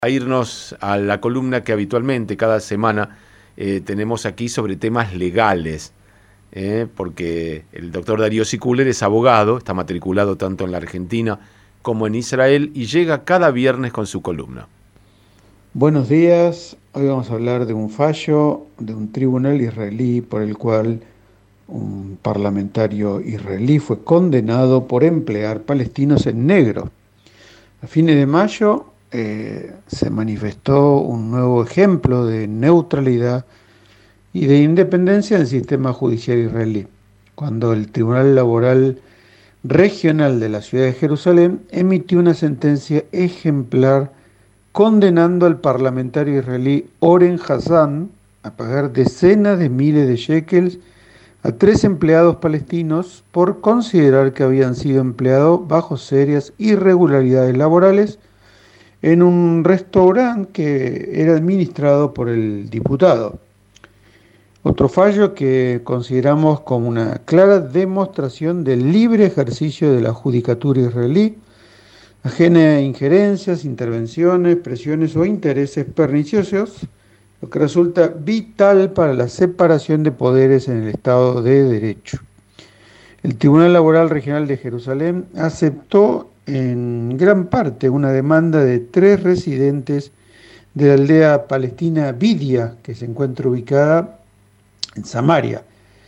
A irnos a la columna que habitualmente cada semana tenemos aquí sobre temas legales, porque el doctor Darío Siculer es abogado, está matriculado tanto en la Argentina como en Israel y llega cada viernes con su columna. Buenos días, hoy vamos a hablar de un fallo de un tribunal israelí por el cual un parlamentario israelí fue condenado por emplear palestinos en negro. A fines de mayo se manifestó un nuevo ejemplo de neutralidad y de independencia del sistema judicial israelí, cuando el Tribunal Laboral Regional de la ciudad de Jerusalén emitió una sentencia ejemplar condenando al parlamentario israelí Oren Hazan a pagar decenas de miles de shekels a 3 empleados palestinos por considerar que habían sido empleados bajo serias irregularidades laborales en un restaurante que era administrado por el diputado. Otro fallo que consideramos como una clara demostración del libre ejercicio de la judicatura israelí, ajena a injerencias, intervenciones, presiones o intereses perniciosos, lo que resulta vital para la separación de poderes en el Estado de Derecho. El Tribunal Laboral Regional de Jerusalén aceptó en gran parte una demanda de 3 residentes de la aldea palestina Bidia, que se encuentra ubicada en Samaria.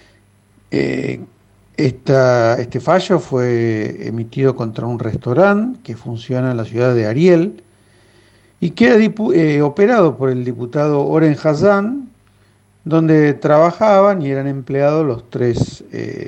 Este fallo fue emitido contra un restaurante que funciona en la ciudad de Ariel y que operado por el diputado Oren Hazan, donde trabajaban y eran empleados los 3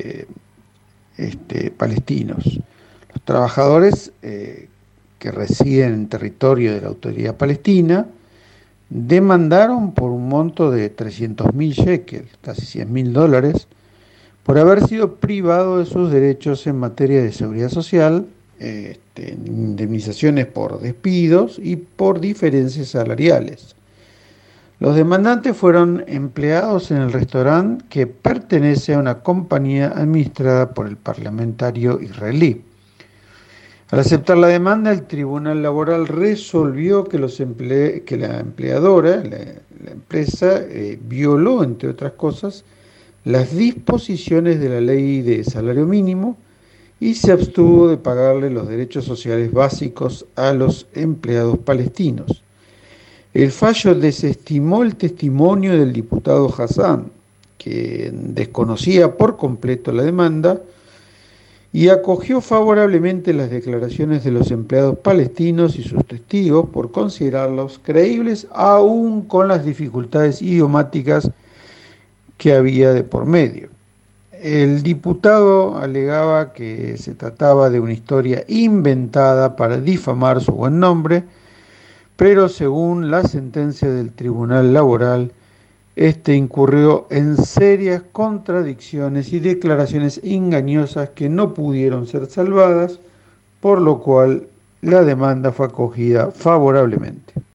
palestinos. Los trabajadores que residen en territorio de la autoridad palestina demandaron por un monto de 300.000 shekels, casi $100.000, por haber sido privado de sus derechos en materia de seguridad social, indemnizaciones por despidos y por diferencias salariales. Los demandantes fueron empleados en el restaurante que pertenece a una compañía administrada por el parlamentario israelí. Al aceptar la demanda, el Tribunal Laboral resolvió que la empleadora, la empresa, violó, entre otras cosas, las disposiciones de la ley de salario mínimo y se abstuvo de pagarle los derechos sociales básicos a los empleados palestinos. El fallo desestimó el testimonio del diputado Hazan, que desconocía por completo la demanda, y acogió favorablemente las declaraciones de los empleados palestinos y sus testigos por considerarlos creíbles aún con las dificultades idiomáticas que había de por medio. El diputado alegaba que se trataba de una historia inventada para difamar su buen nombre, pero según la sentencia del Tribunal Laboral, incurrió en serias contradicciones y declaraciones engañosas que no pudieron ser salvadas, por lo cual la demanda fue acogida favorablemente.